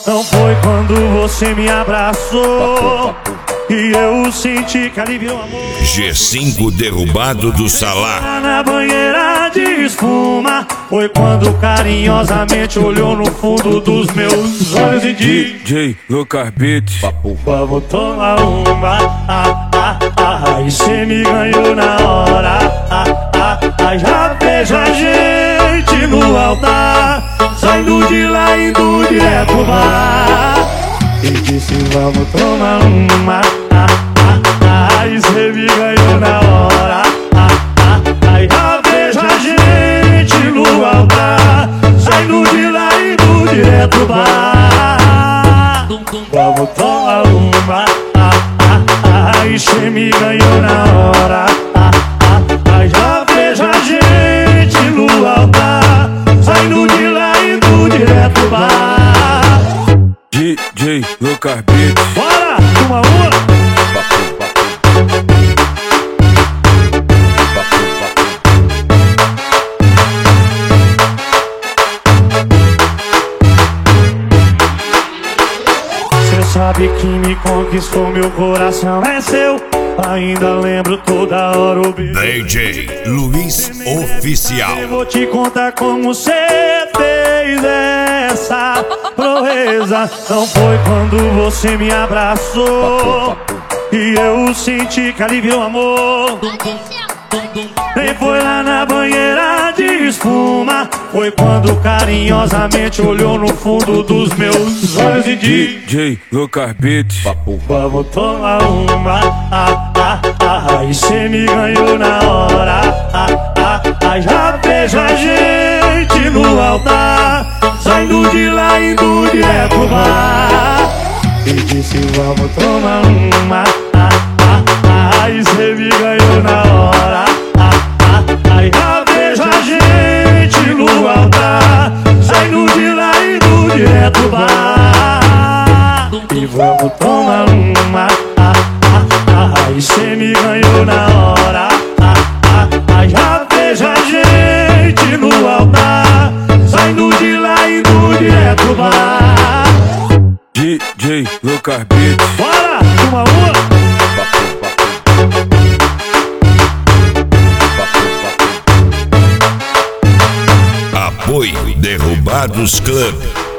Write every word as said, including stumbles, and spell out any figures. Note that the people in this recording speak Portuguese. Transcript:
Não foi quando você me abraçou e eu senti que aliviou o amor. G cinco derrubado do Salar. Na banheira de espuma foi quando carinhosamente olhou no fundo dos meus olhos e disse: D J Lucas Beats, vamos tomar uma, ah, ah, ah, e cê me ganhou na hora, ah, ah, ah, já vejo a gente no altar, saindo de lá indo direto pro bar. E disse vamos tomar uma, ah, ah, ah, e cê me ganhou na hora, ah, ah, ah, já vejo a gente no altar, saindo de lá indo direto pro bar. Vamos tomar uma, ah, ah, ah, e cê me ganhou na hora, ah, ah, ah, já vejo a gente no altar, saindo de lá indo direto pro bar. D J Lucas Beats. Bora, uma uma. Cê sabe que me conquistou, meu coração é seu. Ainda lembro toda hora o beijo. D J Luiz Oficial. Eu vou te contar como cê fez essa proeza. Não foi quando você me abraçou e eu senti que aliviou o amor. Nem foi lá na banheira de espuma, foi quando carinhosamente olhou no fundo dos meus olhos e disse: D J Lucas Beats, vamos tomar uma, ah, ah, ah, e cê me ganhou na hora, ah, ah, ah, já vejo a gente no altar, saindo de lá indo direto pro bar. E disse vamos tomar uma, ah, ah, ah, e cê me ganhou na hora, ah, ah, ah, já vejo a gente no altar, saindo de lá indo direto pro bar. E vamos tomar uma, ah, ah, ah, e cê me ganhou na hora, ah, ah, ah, já vejo a gente no altar, saindo de lá indo direto pro bar. D J Lucas Beats. Bora, uma uma. Apoio Derrubados Club.